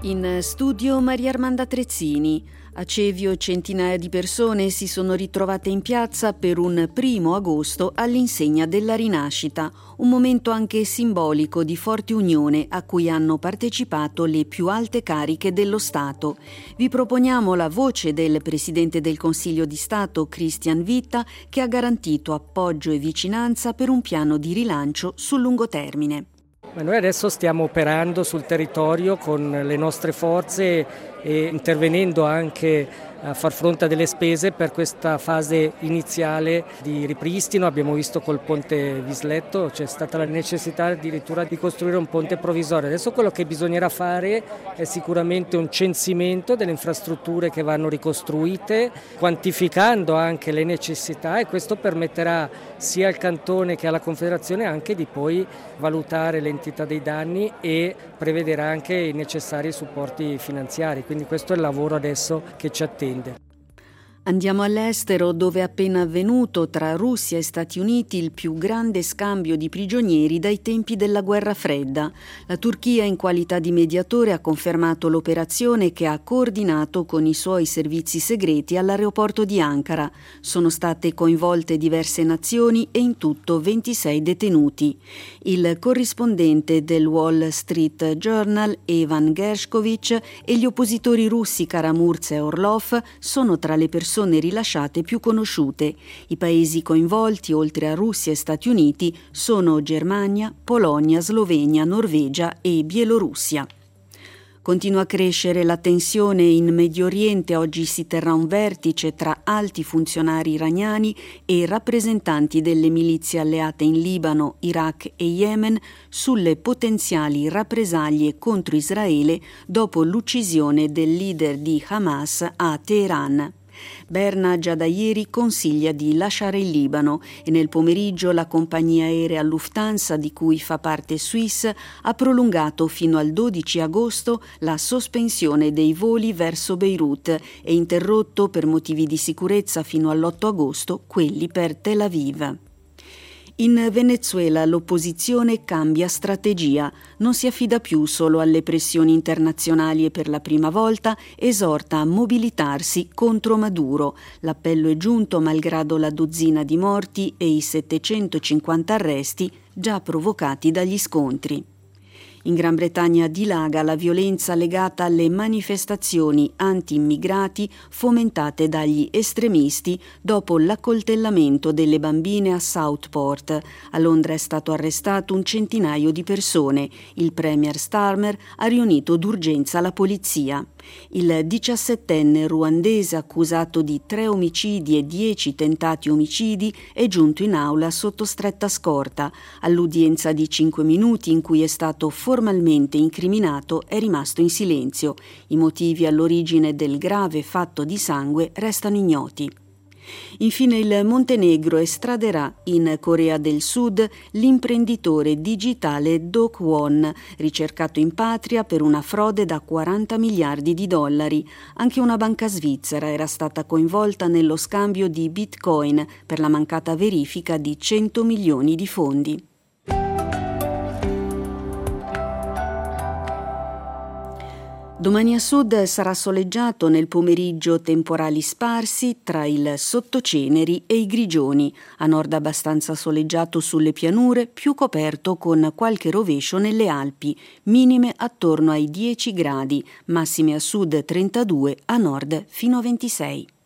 In studio Maria Armanda Trezzini. A Cevio centinaia di persone si sono ritrovate in piazza per un 1° agosto all'insegna della rinascita, un momento anche simbolico di forte unione a cui hanno partecipato le più alte cariche dello Stato. Vi proponiamo la voce del Presidente del Consiglio di Stato, Christian Witta, che ha garantito appoggio e vicinanza per un piano di rilancio sul lungo termine. Noi adesso stiamo operando sul territorio con le nostre forze e intervenendo anche a far fronte a delle spese per questa fase iniziale di ripristino. Abbiamo visto col ponte Visletto c'è stata la necessità addirittura di costruire un ponte provvisorio. Adesso quello che bisognerà fare è sicuramente un censimento delle infrastrutture che vanno ricostruite, quantificando anche le necessità, e questo permetterà sia al Cantone che alla Confederazione anche di poi valutare l'entità dei danni e prevedere anche i necessari supporti finanziari. Quindi questo è il lavoro adesso che ci attende. Andiamo all'estero, dove è appena avvenuto tra Russia e Stati Uniti il più grande scambio di prigionieri dai tempi della Guerra Fredda. La Turchia, in qualità di mediatore, ha confermato l'operazione che ha coordinato con i suoi servizi segreti all'aeroporto di Ankara. Sono state coinvolte diverse nazioni e in tutto 26 detenuti. Il corrispondente del Wall Street Journal, Evan Gershkovich, e gli oppositori russi Karamurza e Orlov sono tra le persone rilasciate più conosciute. I paesi coinvolti, oltre a Russia e Stati Uniti, sono Germania, Polonia, Slovenia, Norvegia e Bielorussia. Continua a crescere la tensione in Medio Oriente. Oggi si terrà un vertice tra alti funzionari iraniani e rappresentanti delle milizie alleate in Libano, Iraq e Yemen sulle potenziali rappresaglie contro Israele dopo l'uccisione del leader di Hamas a Teheran. Berna già da ieri consiglia di lasciare il Libano e nel pomeriggio la compagnia aerea Lufthansa, di cui fa parte Swiss, ha prolungato fino al 12 agosto la sospensione dei voli verso Beirut e interrotto per motivi di sicurezza fino all'8 agosto quelli per Tel Aviv. In Venezuela l'opposizione cambia strategia, non si affida più solo alle pressioni internazionali e per la prima volta esorta a mobilitarsi contro Maduro. L'appello è giunto malgrado la dozzina di morti e i 750 arresti già provocati dagli scontri. In Gran Bretagna dilaga la violenza legata alle manifestazioni anti-immigrati fomentate dagli estremisti dopo l'accoltellamento delle bambine a Southport. A Londra è stato arrestato un centinaio di persone. Il premier Starmer ha riunito d'urgenza la polizia. Il 17enne ruandese, accusato di 3 omicidi e 10 tentati omicidi, è giunto in aula sotto stretta scorta. All'udienza di 5 minuti in cui è stato formalmente incriminato, è rimasto in silenzio. I motivi all'origine del grave fatto di sangue restano ignoti. Infine il Montenegro estraderà in Corea del Sud l'imprenditore digitale Do Kwon, ricercato in patria per una frode da 40 miliardi di dollari. Anche una banca svizzera era stata coinvolta nello scambio di Bitcoin per la mancata verifica di 100 milioni di fondi. Domani a sud sarà soleggiato, nel pomeriggio temporali sparsi tra il sottoceneri e i grigioni. A nord abbastanza soleggiato sulle pianure, più coperto con qualche rovescio nelle Alpi. Minime attorno ai 10 gradi, massime a sud 32, a nord fino a 26.